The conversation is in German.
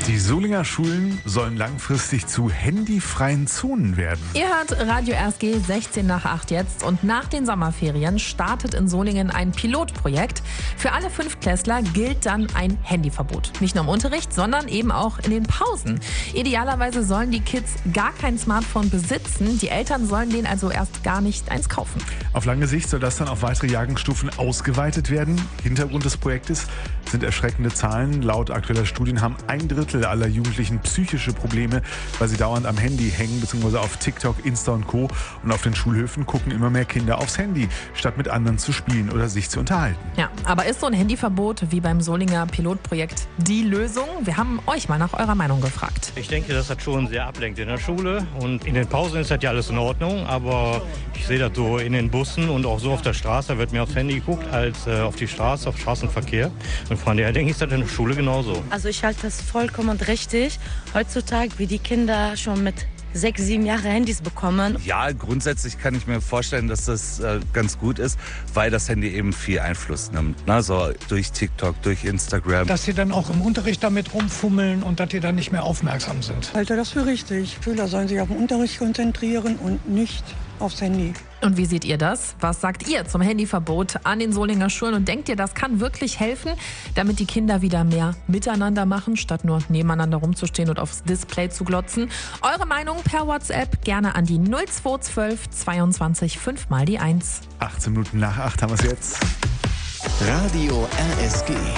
Die Solinger Schulen sollen langfristig zu handyfreien Zonen werden. Ihr hört Radio RSG 16 nach 8 jetzt und nach den Sommerferien startet in Solingen ein Pilotprojekt. Für alle Fünftklässler gilt dann ein Handyverbot. Nicht nur im Unterricht, sondern eben auch in den Pausen. Idealerweise sollen die Kids gar kein Smartphone besitzen. Die Eltern sollen denen also erst gar nicht eins kaufen. Auf lange Sicht soll das dann auf weitere Jahrgangsstufen ausgeweitet werden. Hintergrund des Projektes sind erschreckende Zahlen. Laut aktueller Studien haben 1/3 aller Jugendlichen psychische Probleme, weil sie dauernd am Handy hängen, beziehungsweise auf TikTok, Insta und Co. Und auf den Schulhöfen gucken immer mehr Kinder aufs Handy, statt mit anderen zu spielen oder sich zu unterhalten. Ja, aber ist so ein Handyverbot wie beim Solinger Pilotprojekt die Lösung? Wir haben euch mal nach eurer Meinung gefragt. Ich denke, das hat schon sehr ablenkt in der Schule und in den Pausen ist das ja alles in Ordnung, aber ich sehe das so in den Bussen und auch so auf der Straße, da wird mehr aufs Handy geguckt als auf die Straße, auf Straßenverkehr. Und von daher denke ich, ist das in der Schule genauso. Also ich halte das vollkommen richtig. Heutzutage, wie die Kinder schon mit 6, 7 Jahre Handys bekommen. Ja, grundsätzlich kann ich mir vorstellen, dass das ganz gut ist, weil das Handy eben viel Einfluss nimmt. Ne? So durch TikTok, durch Instagram. Dass sie dann auch im Unterricht damit rumfummeln und dass die dann nicht mehr aufmerksam sind. Ich halte das für richtig. Schüler sollen sich auf den Unterricht konzentrieren und nicht aufs Handy. Und wie seht ihr das? Was sagt ihr zum Handyverbot an den Solinger Schulen? Und denkt ihr, das kann wirklich helfen, damit die Kinder wieder mehr miteinander machen, statt nur nebeneinander rumzustehen und aufs Display zu glotzen? Eure Meinung per WhatsApp gerne an die 0212 22 5 mal die 1. 18 Minuten nach 8 haben wir es jetzt. Radio RSG.